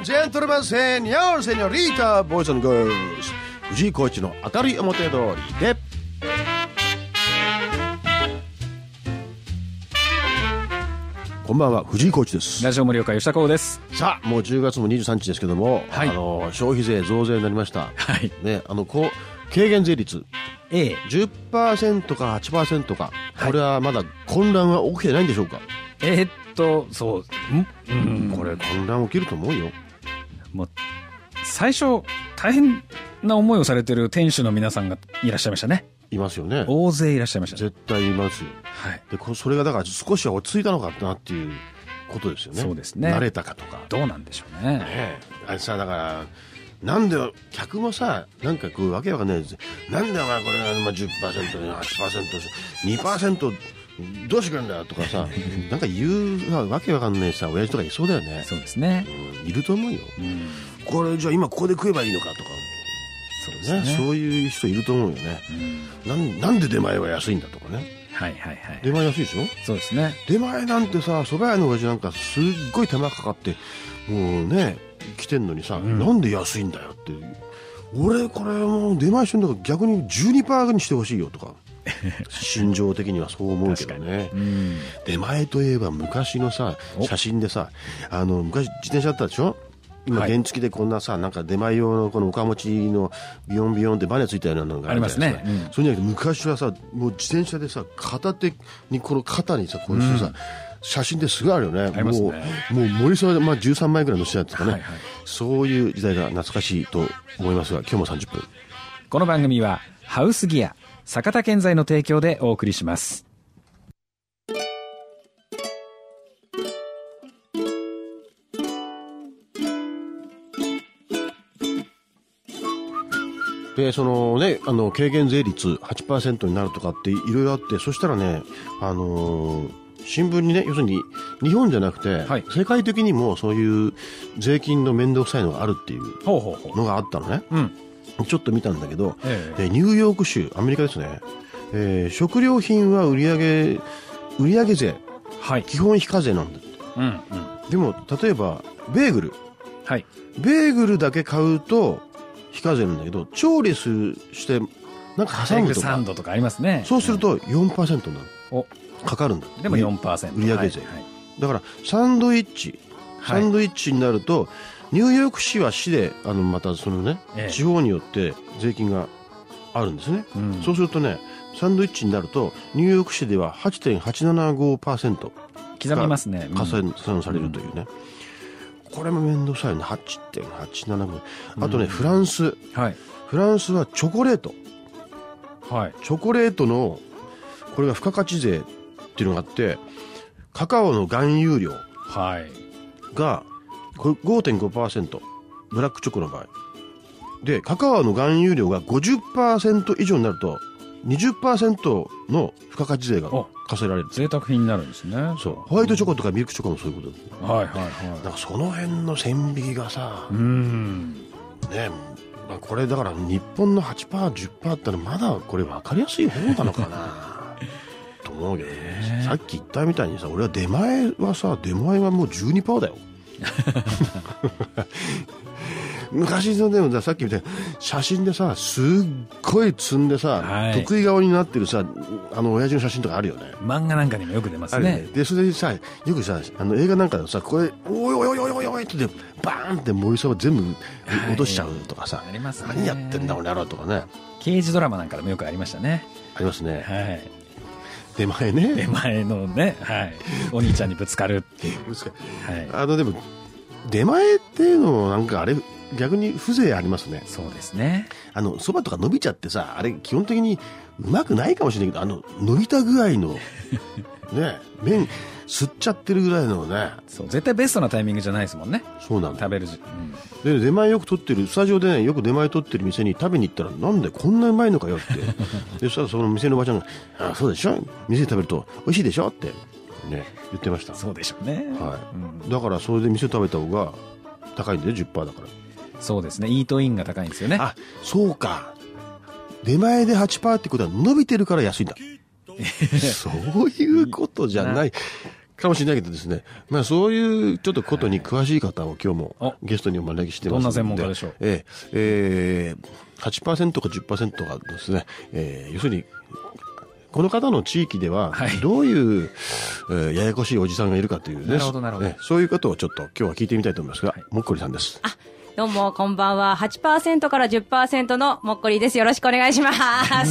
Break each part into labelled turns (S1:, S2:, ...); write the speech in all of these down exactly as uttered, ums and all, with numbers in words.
S1: and gentlemen, senor, senorita, boys and girls 藤井浩一の明るい表通りでこんばんは、藤井浩一です。
S2: ラジオ盛岡吉田光です。
S1: さあもうじゅうがつもにじゅうさんにちですけども、はい、あの消費税増税になりました、はいね、あのこう軽減税率 Aじゅっパーセント か はちパーセント か、はい、これはまだ混乱は起きてないんでしょうか。
S2: えー、っとそうん、
S1: うん、これ混乱起きると思うよ。
S2: もう最初大変な思いをされてる店主の皆さんがいらっしゃいましたね。
S1: いますよね。
S2: 大勢いらっしゃいました、ね、
S1: 絶対いますよ、はい、でこそれがだから少しは落ち着いたのかなっていうことですよね。
S2: そうですね。
S1: 慣れたかとか
S2: どうなんでしょうね。
S1: ねあれさ、だからなんで客もさ、なんかこうわけわかんないです。なんでお前これが じゅっパーセント はちパーセント にパーセント どうしてくれんだよとかさなんか言うわけわかんないさ親父とかいそうだよね。
S2: そうですね、
S1: うん、いると思うよ、うん、これじゃあ今ここで食えばいいのかとか。そうですね、そういう人いると思うよね、うん、なん、なんで出前は安いんだとかね。はいはいはい。出前安いでしょ。
S2: そうですね。
S1: 出前なんてさ、蕎麦屋の親父なんかすっごい手間かかってもうね来てんのにさ、うん、なんで安いんだよって。俺これもう出前してんだから逆に じゅうにパーセント にしてほしいよとか心情的にはそう思うけどね、うん、出前といえば昔のさ写真でさ、あの昔自転車あったでしょ。今原付でこんなさ、なんか出前用のこのおかもちのビヨンビヨンってバネついたようなのがあるじゃないですか。ありますね、うん、そうじゃなくて昔はさもう自転車でさ片手にこの肩にさこうしてさ、うん、写真ですごいあるよね。ありますね。もうもう森沢でまあじゅうさんまいぐらい載せてあったとかね、はいはい、そういう時代が懐かしいと思いますが、今日もさんじゅっぷん。
S2: この番組はハウスギア坂田建材の提供でお送りします。
S1: でそのね、あの軽減税率 はちパーセント になるとかっていろいろあって、そしたらね、あのー、新聞にね、要するに日本じゃなくて、はい、世界的にもそういう税金の面倒くさいのがあるっていうのがあったのね。ほうほうほう、うん、ちょっと見たんだけど、ええ、ニューヨーク州、アメリカですね、えー、食料品は売上売上税、はい、基本非課税なんだって、うんうん、でも例えばベーグル、はい、ベーグルだけ買うと非課税なんだけど、調理するしてなんか挟むとか
S2: サンドとかありますね。
S1: そうすると よんパーセント になる、おかかるんだ。
S2: でも よんパーセント
S1: 売上税、はいはい、だからサンドイッチサンドイッチになると、はい、ニューヨーク市は市であのまたそのね、ええ、地方によって税金があるんですね、うん、そうするとねサンドイッチになるとニューヨーク市では はちてんはちななごパーセント
S2: 刻みますね、
S1: 加算されるというね、うん、これも面倒くさいね。 はちてんはちななご、あとね、うん、フランス、はい、フランスはチョコレート、はい、チョコレートのこれが付加価値税っていうのがあって、カカオの含有量がこれ ごてんごパーセント、 ブラックチョコの場合で、カカオの含有量が ごじゅっパーセント 以上になると にじゅっパーセント の付加価値税が課せられる。
S2: 贅沢品になるんですね。
S1: そう、ホワイトチョコとかミルクチョコもそういうことです、ね、
S2: はいはいはい。
S1: なんかその辺の線引きがさ、うーんね、まあ、これだから日本の はちパーセント、じゅっパーセント ってのはまだこれ分かりやすい方なのかなと思うけどね。さっき言ったみたいにさ、俺は出前はさ、出前はもう じゅうにパーセント だよ昔のでもさっきみたいに写真でさすっごい積んでさ、はい、得意顔になってるさあの親父の写真とかあるよね。
S2: 漫画なんかにもよく出ますね。
S1: でそれでさよくさあの映画なんかでさこれおいおいおいおいおいってバーンって森沢全部落としちゃうとかさ、はい、ありますね。何やってんだ俺やろうとかね。刑
S2: 事ドラマなんかでもよくありましたね。
S1: ありますね、はい、出前ね、
S2: 出前のね、はい、お兄ちゃんにぶつかるっていう
S1: ぶつかる、はい、あのでも出前っていうのもなんかあれ逆に風情ありますね。
S2: そうですね。
S1: あのそばとか伸びちゃってさ、あれ基本的にうまくないかもしれないけど、あの伸びた具合のね麺吸っちゃってるぐらいのね、
S2: そう絶対ベストなタイミングじゃないですもんね。そうなんだ。食べる時、
S1: うん、で出前よく取ってるスタジオでねよく出前取ってる店に食べに行ったらなんでこんなうまいのかよってでそしたらその店のおばちゃんがあそうでしょ店で食べると美味しいでしょってね言ってました。
S2: そうでしょうね、
S1: はい、うん、だからそれで店食べた方が高いんで じゅっパーセント だから。
S2: そうですね、イートインが高いんですよね。
S1: あそうか、出前で はちパーセント ってことは伸びてるから安いんだそういうことじゃないかもしれないけどですね、まあそういうちょっとことに詳しい方を今日もゲストにお招きしてますので、
S2: どんな専門家でしょう。
S1: えーえー、はちパーセントか じゅっパーセント がですね、えー、要するにこの方の地域ではどういう、はい、えー、ややこしいおじさんがいるかというね、なるほどなるほど、ね、そういうことをちょっと今日は聞いてみたいと思いますが、はい、もっこりさんです。
S3: あ、どうもこんばんは。 はちパーセント から じゅっパーセント のもっこりです。よろしくお願いします。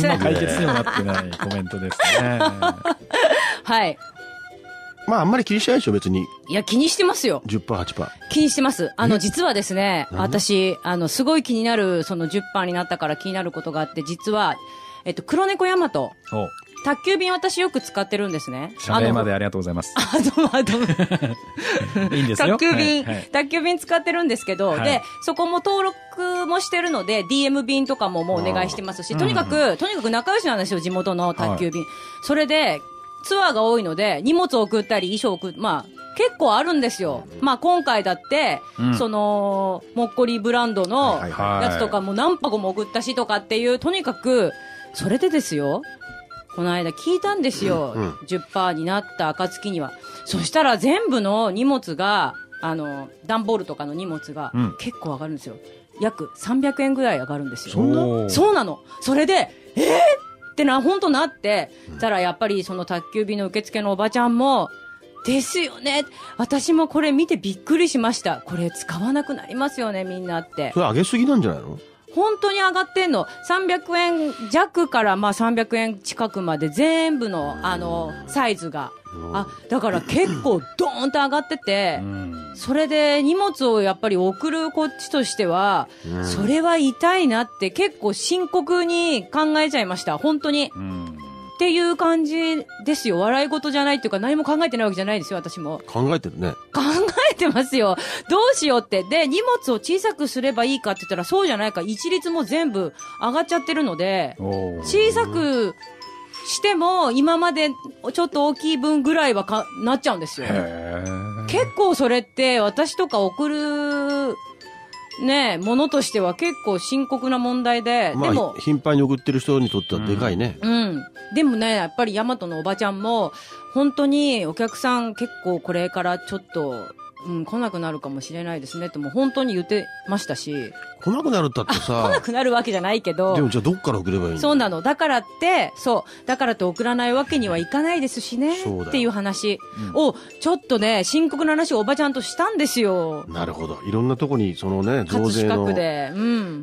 S2: 解決にもなってないコメントですね。
S3: はい。
S1: まああんまり気にしてないでしょ別に。
S3: いや気にしてますよ。
S1: じゅっパーセント はちパーセント 気
S3: にしてます。あの実はですね、私あのすごい気になる、その じゅっパーセント になったから気になることがあって、実はえっと黒猫ヤマト宅急便私よく使ってるんですね。
S2: 社名までありがとうございます。
S3: あ、どうもどうも。いいんですよ。宅急便、はいはい、宅急便使ってるんですけど、はい、で、そこも登録もしてるので、ディーエム 便とかももうお願いしてますし、とにかく、うんうん、とにかく仲良しなんですよ、地元の宅急便。はい、それで、ツアーが多いので、荷物を送ったり、衣装を送っ、まあ、結構あるんですよ。まあ今回だって、うん、その、もっこりブランドのやつとかも何箱も送ったしとかっていう、とにかく、それでですよ。この間聞いたんですよ、うんうん、じゅっパーセント になった暁には。そしたら全部の荷物が、あの段ボールとかの荷物が結構上がるんですよ。約さんびゃくえんぐらい上がるんですよ。そんな？そうなの。それでえーってな本当なって、うん、たらやっぱりその宅急便の受付のおばちゃんもですよね、私もこれ見てびっくりしました、これ使わなくなりますよねみんなって。
S1: それ上げすぎなんじゃないの？
S3: 本当に上がってんの。さんびゃくえん弱からまあさんびゃくえん近くまで全部のあのサイズが、あ、だから結構ドーンと上がってて、それで荷物をやっぱり送るこっちとしてはそれは痛いなって結構深刻に考えちゃいました本当に。っていう感じですよ。笑い事じゃないっていうか何も考えてないわけじゃないですよ。私も
S1: 考えてるね。
S3: 考えてますよ。どうしようって。で荷物を小さくすればいいかって言ったらそうじゃないか、一律も全部上がっちゃってるので、小さくしても今までちょっと大きい分ぐらいはかなっちゃうんですよ。結構それって私とか送るねえ、ものとしては結構深刻な問題で、
S1: まあ、
S3: でも
S1: 頻繁に送ってる人にとってはでかいね。
S3: うん、うん、でもねやっぱり大和のおばちゃんも本当にお客さん結構これからちょっと、うん、来なくなるかもしれないですねとも本当に言ってましたし。
S1: 来なくなるったってさ、
S3: 来なくなるわけじゃないけど、
S1: でもじゃあどっから送ればいいの？
S3: そうなの。だからってそうだからって送らないわけにはいかないですしねっていう話をちょっとね深刻な話をおばちゃんとしたんですよ。
S1: なるほど。いろんなとこにそのね増税の
S3: 葛飾区で、うん、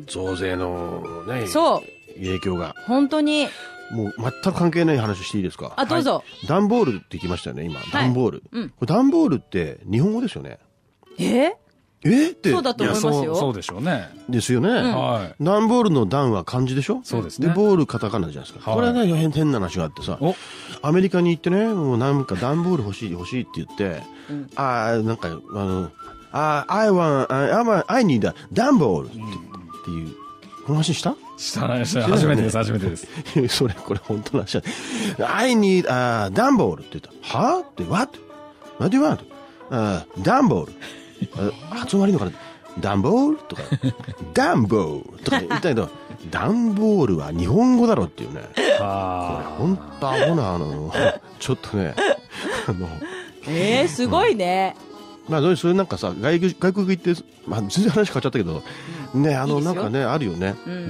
S1: 増税のね
S3: そう
S1: 影響が
S3: 本当に
S1: もう全く関係ない話していいですか？
S3: あ、どうぞ。はい、
S1: 段ボールって言いましたよね今。段ボール、はい、うん、これ段ボールって日本語ですよね。
S3: え
S1: えって。
S3: そうだと思いますよ。
S2: そう、そうでしょうね。
S1: ですよね。うん、はい。段ボールの段は漢字でしょ？そうですね。で、ボールカタカナじゃないですか。はい、これはね、変な話があってさ、アメリカに行ってね、もうなんか段ボール欲しい欲しいって言って、うん、ああ、なんか、あの、あ I want, I, I need a 段ボールって、うん、っていう、この話した
S2: したない、したない。初めてです、初めてです。
S1: それ、これ本当の話だ。I need a 段ボールって言ったら、はぁって、what? What do you want? あ段ボール。発音悪いのかな、ダンボールとかダンボールとか言ったけどダンボールは日本語だろっていうね。あこれ本当アホなあのちょっとねあの
S3: えー、すごいね、
S1: うん、まあそういうなんかさ外国外国行って、まあ、全然話変わっちゃったけど、うん、ねあのなんかねあるよね、うんうん、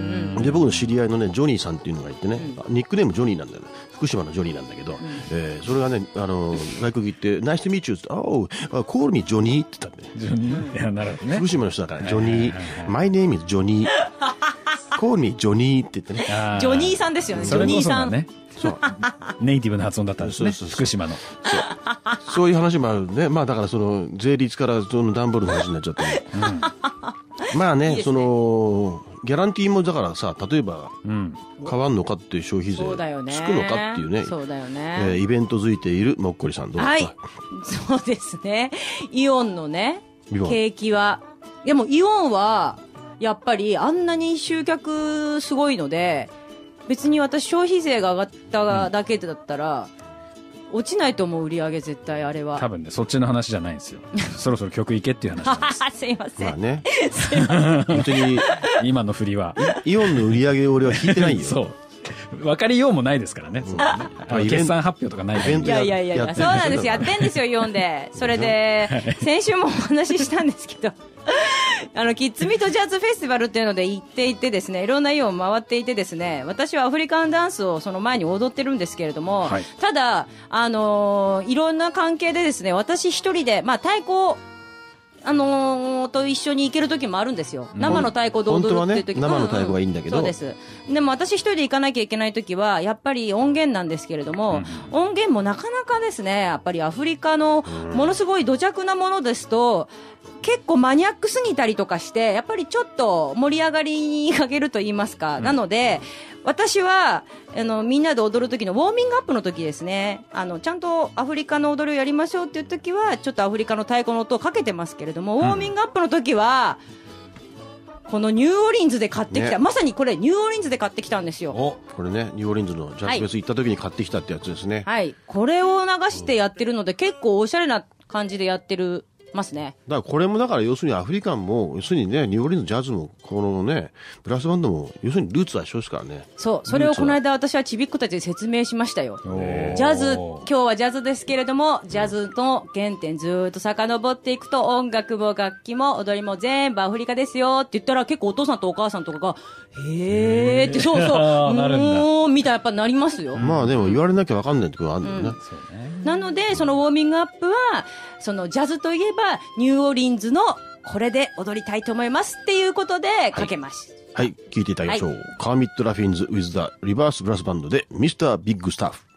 S1: で僕の知り合いのねジョニーさんっていうのがいてね、うん、ニックネームジョニーなんだよね。福島のジョニーなんだけど、うん、えー、それがねあの外国行ってナイスとミーチューって、おう、コールミージョニーって言ったんで、ね、
S2: ジョニー、いやなるほどね。
S1: 福島の人だからジョニー、マイネームイズジョニー、コールミージョニーって言ってね。
S3: ジョニーさんですよね。ジョニーさん。
S2: そうネイティブな発音だったんですね。そうそうそう福島の。そう
S1: そういう話もあるね。まあだからその税率からその段ボールの話になっちゃって、ね、うん、まあね、いいね、そのギャランティーもだからさ、例えば、うん、変わんのかっていう消費税つくのかっていうね。
S3: そうだよね。
S1: えー、イベントづいているもっこりさんどうですか？
S3: はい。そうですね。イオンのね景気は、でもイオンはやっぱりあんなに集客すごいので。別に私消費税が上がっただけだったら、うん、落ちないと思う売り上げ絶対あれは
S2: 多分ねそっちの話じゃないんですよそろそろ曲いけっていう話なんです
S3: すいません、
S1: まあね、すいません本当に
S2: 今の振りは
S1: イオンの売り上げ俺は引いてないよ
S2: そう分かりようもないですからね。そうだね。決算発表とかないから。
S3: いやいやいやいや、そうなんです。やってんですよ、読んで。それで、先週もお話ししたんですけど、あの、キッズミートジャズフェスティバルっていうので行っていてですね、いろんな家を回っていてですね、私はアフリカンダンスをその前に踊ってるんですけれども、はい、ただ、あのー、いろんな関係でですね、私一人で、まあ、太鼓、あのー、と一緒に行ける時もあるんですよ。生の太鼓で踊るっていう時、
S1: 本当はね、生の太鼓がいいんだけど、
S3: うんうん、そうです。でも私一人で行かなきゃいけない時はやっぱり音源なんですけれども、うん、音源もなかなかですね、やっぱりアフリカのものすごい土着なものですと結構マニアックすぎたりとかして、やっぱりちょっと盛り上がりに欠けると言いますか、うん、なので私はあのみんなで踊る時のウォーミングアップの時ですね、あのちゃんとアフリカの踊りをやりましょうっていう時はちょっとアフリカの太鼓の音をかけてますけれども、うん、ウォーミングアップの時はこのニューオーリンズで買ってきた、ね、まさにこれニューオーリンズで買ってきたんですよ。
S1: お、これね、ニューオーリンズのジャズフェス行った時に買ってきたってやつですね。
S3: はい、これを流してやってるので結構おしゃれな感じでやってるますね。
S1: だからこれもだから要するにアフリカンも要するにね、ニューオーリンズジャズもこのねブラスバンドも要するにルーツは一緒ですからね。
S3: そう、それをこの間私はちびっ子たちで説明しましたよ。ジャズ、今日はジャズですけれども、ジャズの原点ずーっと遡っていくと音楽も楽器も踊りも全部アフリカですよって言ったら、結構お父さんとお母さんとかがへーって、そうそうなるんだもうみたいなやっぱなりますよ。
S1: まあでも言われなきゃ分かんないってことがあるんだよね、うん、
S3: そうね。なのでそのウォーミングアップはそのジャズといえばニューオーリンズのこれで踊りたいと思いますっていうことでかけました。
S1: はい、はい、聞いていただきましょう、はい、カーミット・ラフィンズ with the リバースブラスバンドでミスター・ビッグ・スタッフ。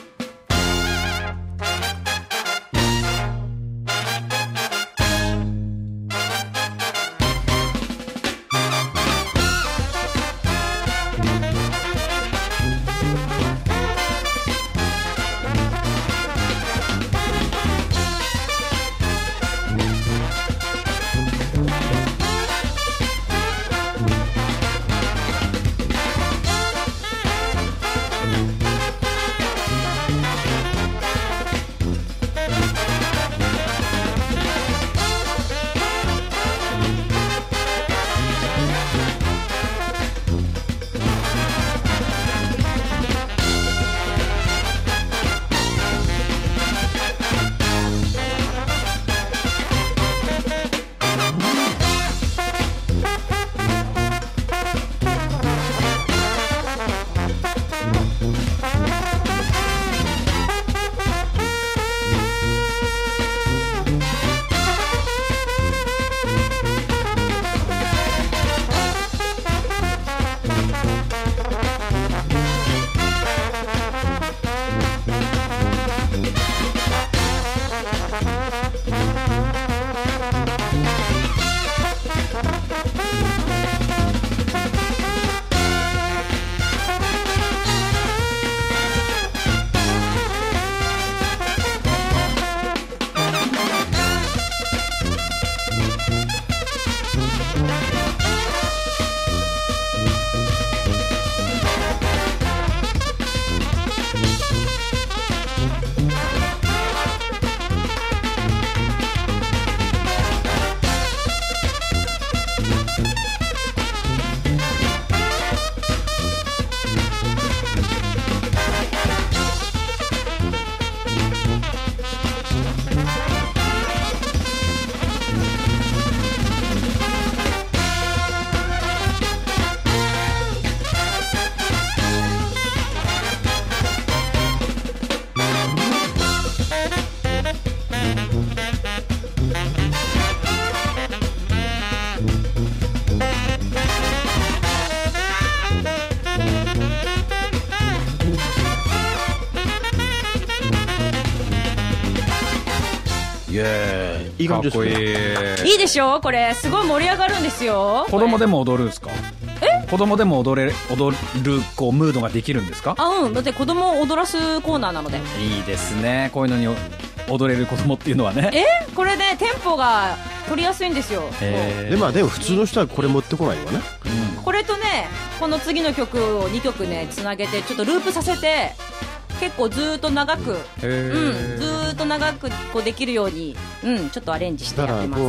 S1: いい感じですね。かっこいい。いいでしょこれ。すごい盛り上がるんですよ。
S2: 子供でも踊るんですか？え？子供でも踊れ、踊る、こう、ムードができるんですか？
S3: あ、うん。だって子供を踊らすコーナーなので。
S2: いいですね。こういうのに踊れる子供っていうのはね。
S3: え？これでテンポが取りやすいんですよ。
S1: で、まあでも普通の人はこれ持ってこないわね。
S3: うん、これとね、この次の曲をにきょくね、つなげて、ちょっとループさせて、結構ずーっと長く、うん、ずーっと長くこうできるように、うん、ちょっとアレンジしてやってます。だからこ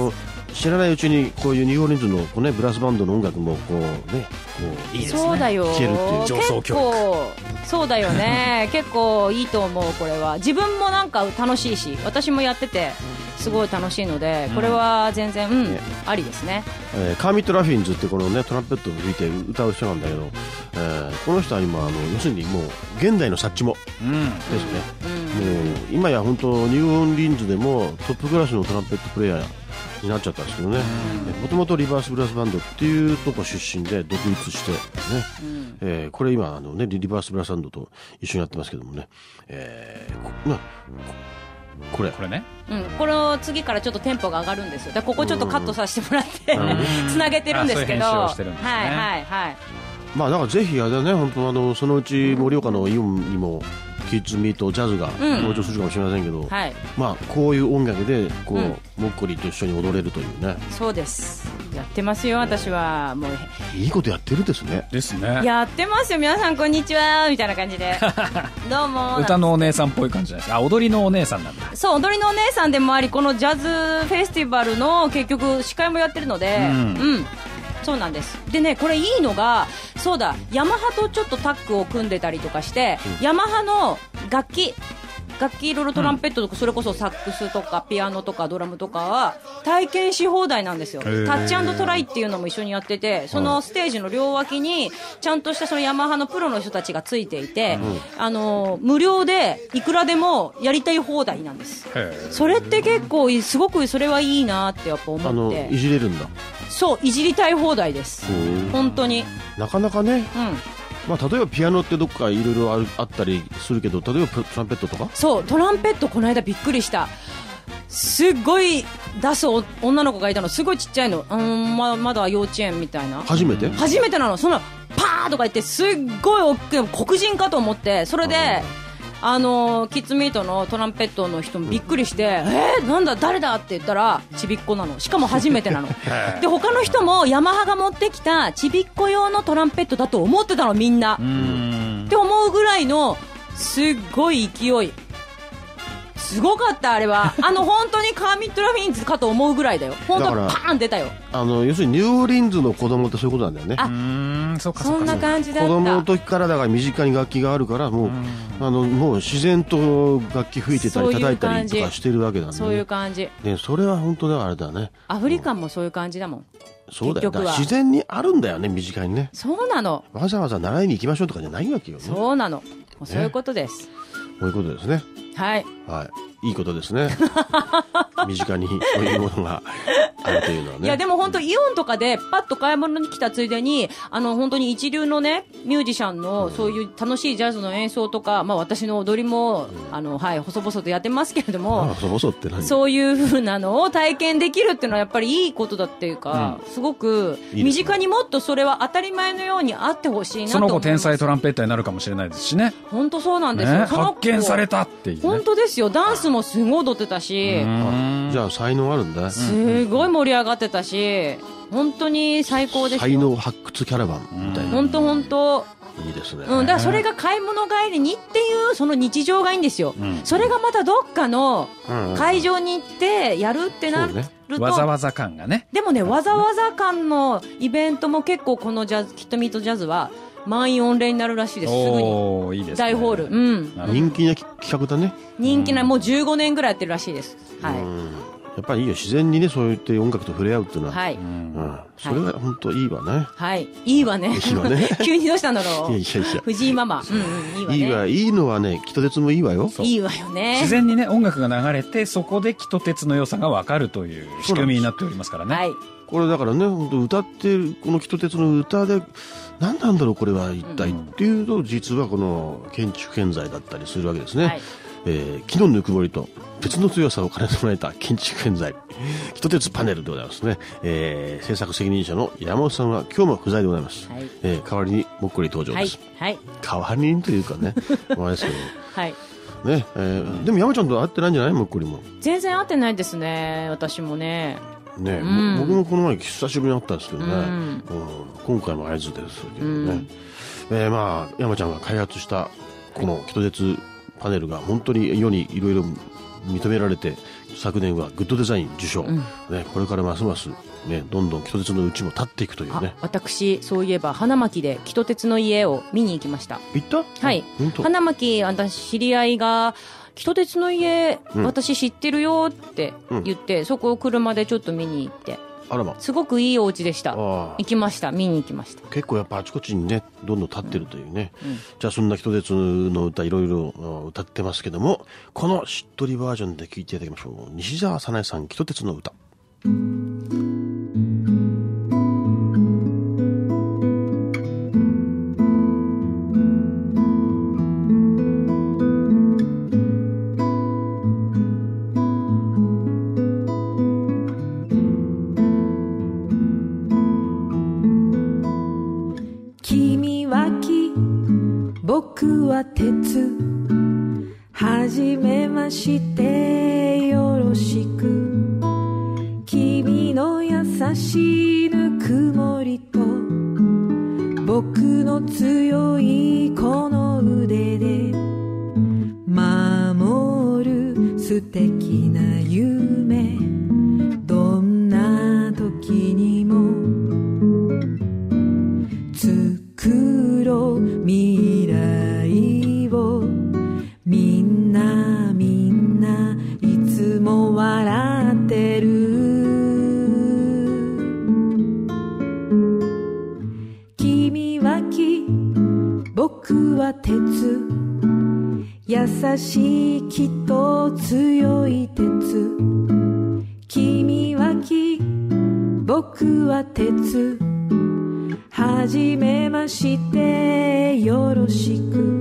S1: 知らないうちにこういうニューオーリンズのこう、ね、ブラスバンドの音楽もこうねこ
S2: ういいですね、
S3: そうだよ、
S1: 聴けるっていう
S2: 上層教育、
S3: 結構そうだよね結構いいと思う。これは自分もなんか楽しいし、私もやっててすごい楽しいので、これは全然、うん、ね、ありですね。
S1: えー、カーミット・ラフィンズってこの、ね、トランペットを吹いて歌う人なんだけど、えー、この人は今あの要するにもう現代のサッチモですね、うんうん、もう今や本当ニューオーリンズでもトップクラスのトランペットプレイヤーになっちゃったんですけどね、もともとリバースブラスバンドっていうとこ出身で独立して、ね、うん、えー、これ今あの、ね、リバースブラスバンドと一緒にやってますけどもね、えーこまあ、これ
S2: これね、
S3: うん、この次からちょっとテンポが上がるんですよ。だここちょっとカットさせてもらってつなげてるんですけど、
S2: はいはい
S3: はい、
S1: まあだからぜひあれだね、本当あのそのうち盛岡のイオンにもキッズミートジャズが登場するかもしれませんけど、うん、はい、まあこういう音楽でこう、うん、モッコリと一緒に踊れるというね。そうです、
S3: やってますよ私は。もう
S1: いいことやってるですね。
S2: ですね、
S3: やってますよ。皆さんこんにちはみたいな感じでどうも
S2: 歌のお姉さんっぽい感じじゃないですか。あ、踊りのお姉さんなんだ。
S3: そう、踊りのお姉さんでもあり、このジャズフェスティバルの結局司会もやってるので、うん、うん、そうなんです。でね、これいいのが、そうだ、ヤマハとちょっとタッグを組んでたりとかして、うん、ヤマハの楽器楽器いろいろトランペットとか、うん、それこそサックスとかピアノとかドラムとかは体験し放題なんですよ。タッチ&トライっていうのも一緒にやってて、そのステージの両脇にちゃんとしたそのヤマハのプロの人たちがついていて、うん、あの無料でいくらでもやりたい放題なんです。それって結構すごくそれはいいなってやっぱ思って。あの
S1: いじれるんだ。
S3: そう、いじりたい放題です。本当に
S1: なかなかね、うん、まあ、例えばピアノってどっかいろいろあったりするけど、例えばトランペットとか。
S3: そう、トランペットこの間びっくりした。すっごい出す女の子がいたの。すごいちっちゃいの、うん、ま, まだ幼稚園みたいな。
S1: 初めて
S3: 初めてなの。そのパーとか言ってすっごい大きい黒人かと思って、それであのキッズミートのトランペットの人もびっくりして、えー、なんだ誰だって言ったらちびっこなの。しかも初めてなので他の人もヤマハが持ってきたちびっこ用のトランペットだと思ってたのみんな。うーんって思うぐらいのすっごい勢い。すごかったあれは。あの本当にカーミット・ラフィンズかと思うぐらいだよ。本当パーン出たよ。
S1: あの要するにニューオーリンズの子供ってそういうことなんだよね。
S3: あ、うーん、そうかそうか、そんな感じだった。
S1: 子供の時からだから身近に楽器があるからもう、あのもう自然と楽器吹いてたり叩いたりとかしてるわけなんだね。
S3: そういう感じ。
S1: でそれは本当だあれだね。
S3: アフリカンもそういう感じだもん。
S1: そうだよ。だ自然にあるんだよね、身近にね。
S3: そうなの。
S1: わざわざ習いに行きましょうとかじゃないわけよね。
S3: そうなの。そういうことです。
S1: ね、そういうことですね。
S3: はい。
S1: はい。いいことですね。身近にそういうものがあるというのはね。
S3: いやでも本当イオンとかでパッと買い物に来たついでに、あの本当に一流のねミュージシャンのそういう楽しいジャズの演奏とか、まあ私の踊りも、うん、あのはい細々とやってますけれども、
S1: 細々って何？
S3: そういう風なのを体験できるっていうのはやっぱりいいことだっていうか、うん、すごく身近にもっとそれは当たり前のようにあってほしいなと思います。
S2: その後天才トランペッターになるかもしれないですしね。
S3: 本当そうなんですよ。
S2: ね、発見されたっていう、ね。
S3: 本当ですよ。ダンスもすごい踊ってたし、
S1: じゃあ才能あるんだ。
S3: すごい盛り上がってたし、本当に最高ですよ。
S1: 才能発掘キャラバンみたいな。
S3: 本当本当。
S1: いいですね。
S3: うん、だからそれが買い物帰りにっていうその日常がいいんですよ。うん、それがまたどっかの会場に行ってやるってなると、
S2: ね、わざわざ感がね。
S3: でもね、わざわざ感のイベントも結構このジャズキットミートジャズは満員御礼になるらしいです。すぐに
S2: いいです、ね、
S3: 大ホール、うん、
S1: 人気な企画だね。
S3: 人気な、もうじゅうごねんぐらいやってるらしいです。はい。
S1: やっぱりいいよ、自然にね、そういって音楽と触れ合うっていうのは、はい、うん、それが本当いいわね。
S3: はい、いいわね。いいわね。急にどうしたんだろう。いやいやいや、藤井ママ、うんうん、いいわね。いいわ、いいのはね、キト鉄もいいわよ。 いいわよね。
S2: 自然にね、音楽が流れて、そこでキト鉄の良さが分かるという仕組みになっておりますからね。はい。
S1: これだからね、本当歌ってるこのキト鉄の歌で何なんだろうこれは一体、うん、っていうと、実はこの建築建材だったりするわけですね。はい、えー、木のぬくもりと鉄の強さを兼ね備えた建築建材キト鉄パネルでございますね。えー、制作責任者の山本さんは今日も不在でございます。はい、えー、代わりにもっこり登場です。はい、はい、代わりにというかね、お前ですけど、はいね、えー、でも山ちゃんと会ってないんじゃない？もっこりも全
S3: 然会ってないですね。私もね
S1: ね、うん、僕もこの前久しぶりに会ったんですけどね、うんうん、今回も会津ですけどね、うん、えー、まあ山ちゃんが開発したこのキト鉄パネルが本当に世にいろいろ認められて、昨年はグッドデザイン受賞、うんね、これからますます、ね、どんどんキト鉄のうちも立っていくというね。
S3: 私そういえば花巻でキト鉄の家を見に行きました。
S1: 行った？
S3: はい、花巻、私知り合いがキト鉄の家、うん、私知ってるよって言って、うん、そこを車でちょっと見に行って、
S1: あらま、
S3: すごくいいお家でした。行きました、見に行きました。
S1: 結構やっぱあちこちにねどんどん立ってるというね、うんうん、じゃあそんなキト鉄の歌いろいろ歌ってますけども、このしっとりバージョンで聴いていただきましょう。西澤早苗さん、キト鉄の歌。
S4: 僕は鉄、はじめましてよろしく。君の優しいぬくもりと僕の強いこの腕で守る素敵な夢、どんな時にも作ろう未来を。みんなみんないつも笑ってる。君は木、僕は鉄、優しい木と強い鉄。君は木、僕は鉄、はじめましてよろしく。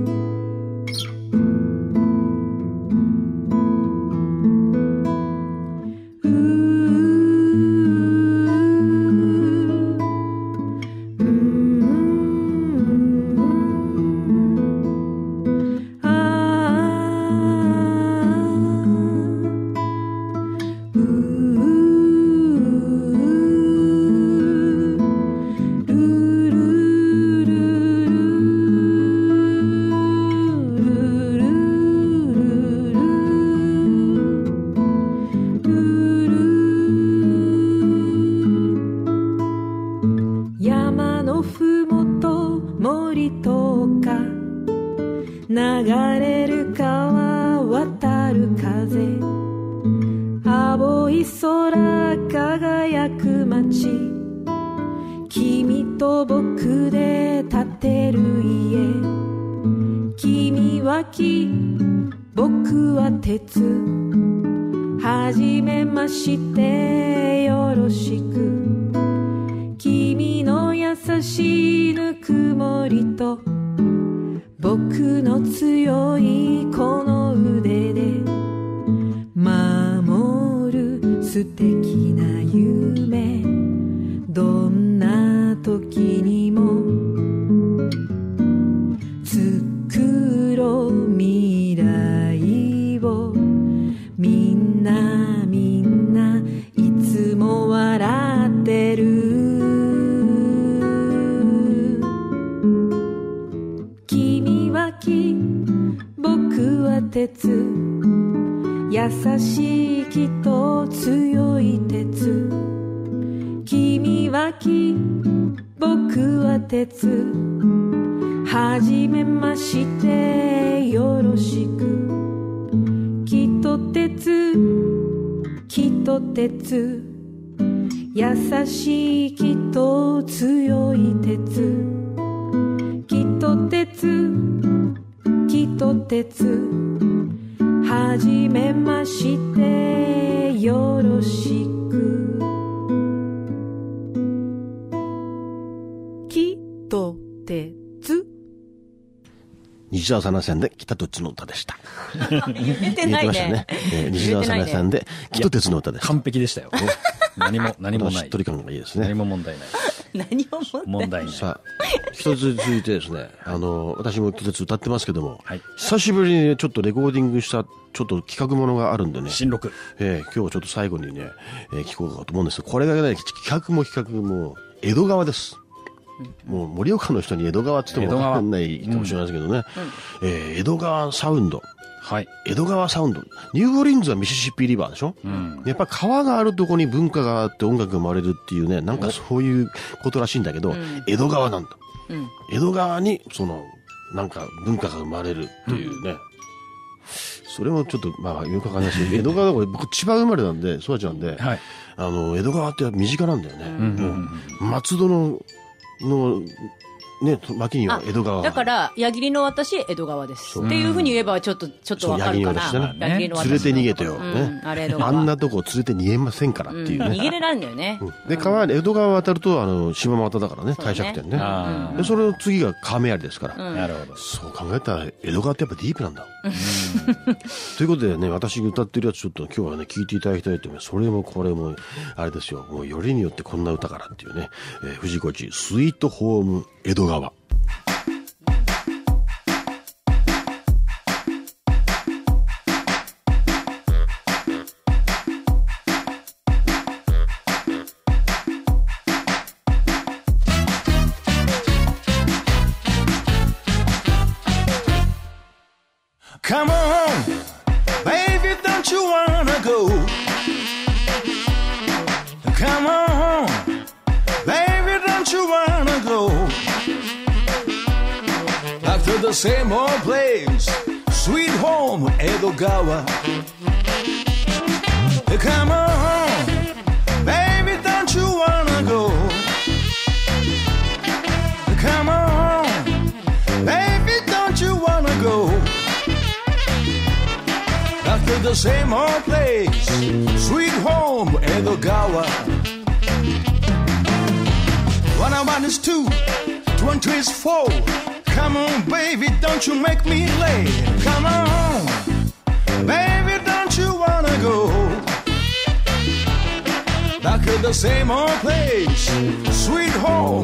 S4: 優しい木と強い鉄。君は木、僕は鉄、はじめましてよろしく。木と鉄、木と鉄、優しい木と強い鉄。木と鉄、木と鉄、はじめましてよろしく。木と鉄。
S1: 西澤早苗さんで北鉄の歌でした。
S3: 言えてないね。言えてましたね。
S1: えー、西澤早苗さんで北鉄の歌でした。
S2: 完璧でしたよ。何も何もない。
S1: しっとり感がいいですね。
S2: 何も問題ない。
S3: 何も問題ない。
S1: さあ、一つ続いてですね、あの私も北鉄歌ってますけども、はい、久しぶりにちょっとレコーディングしたちょっと企画ものがあるんでね。
S2: 新録。
S1: えー、今日ちょっと最後にね、えー、聞こうかと思うんですけど、これがね、企画も企画も江戸川です。もう盛岡の人に江戸川って言っても分かんないかもしれないですけどね、うんうん、えー、江戸川サウンド
S2: はい。
S1: 江戸川サウンド。ニューオーリンズはミシシッピリバーでしょ、うん、やっぱ川があるとこに文化があって音楽が生まれるっていうね、なんかそういうことらしいんだけど、うん、江戸川なんだ。うん、江戸川に、その、なんか文化が生まれるっていうね。うん、それもちょっと、まあ、よくわかんないし、江戸川だこれ、僕千葉生まれなんで、育ちなんで、はい、あの、江戸川って身近なんだよね。うん、もう松戸の、の、ね、脇には江戸川。
S3: だから、矢切の私、江戸川です。っていうふうに言えば、ちょっと、ちょっとわかるかな。
S1: 矢切の私。連れて逃げてよ。ね。あれ江戸川。あんなとこ連れて逃げませんからっていうね。
S3: 逃げれないんだよね。
S1: で、川、江戸川渡ると、あの、島又だからね、帝釈天ね。で、それの次が亀有ですから。
S2: なるほど。
S1: そう考えたら、江戸川ってやっぱディープなんだ。ということでね、私が歌ってるやつちょっと今日はね、聴いていただきたいと思います。それもこれも、あれですよ。もうよりによってこんな歌からっていうね。藤子地、スイートホーム江戸川。
S5: Come on, baby, don't you wanna go? Come on, baby, don't you wanna go? Back to the same old place, sweet home, Edogawa. Come on, baby, don't you wanna go? Come on, baby, don't you wanna go?Back to the same old place, sweet home, Edogawa. One and one is two, two and two is four. Come on, baby, don't you make me late. Come on, baby, don't you wanna go? Back to the same old place, sweet home,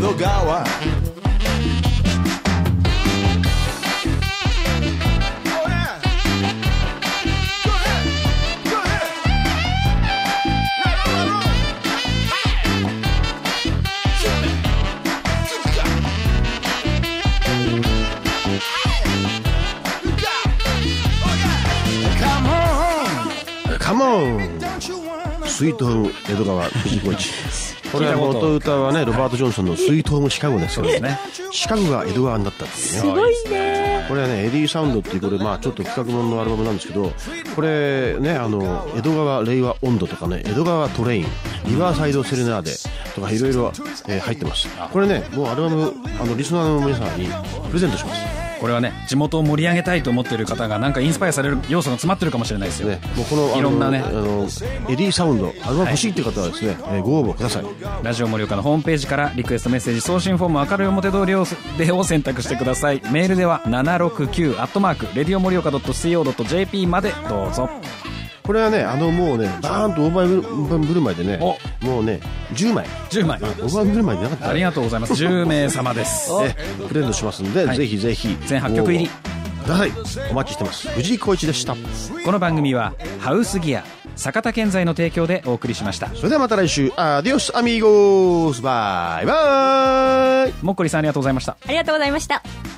S5: Edogawa.Come
S1: on! スイートホーム江戸川藤子一。これは元歌はね、ロバート・ジョンソンのスイートホームシカゴですけどね。シカゴが江戸川になったっていうね。
S3: すごいね。
S1: これはね、エディサウンドっていう、これまあちょっと企画もののアルバムなんですけど、これね、あの、江戸川令和温度とかね、江戸川トレイン、リバーサイドセレナーデとかいろいろ入ってます。これね、もうアルバム、あの、リスナーの皆さんにプレゼントします。
S2: これはね、地元を盛り上げたいと思っている方がなんかインスパイアされる要素が詰まってるかもしれないですよね。もうこのいろんなね、
S1: あのエディサウンドアルバム欲しいっていう方はですね、はい、ご応募ください。
S2: ラジオ盛岡のホームページからリクエストメッセージ送信フォーム明るい表通りをでを選択してください。メールではななろくきゅうアットマークレディオ盛岡 ドットシーオー ドットジェーピー までどうぞ。
S1: これはね、あのもうね、バーンと大盤振る舞いでね、もうね、じゅうまい。
S2: じゅうまい。
S1: 大盤振る舞いでなかった。
S2: ありがとうございます。じゅうめい様です。
S1: プレゼントしますんで、はい、ぜひぜひ。
S2: 全はっきょく入り。
S1: ください。お待ちしてます。藤井浩一でした。
S2: この番組は、ハウスギア、坂田建材の提供でお送りしました。
S1: それではまた来週、アディオスアミーゴース、バイバイ。
S2: もっこりさんありがとうございました。
S3: ありがとうございました。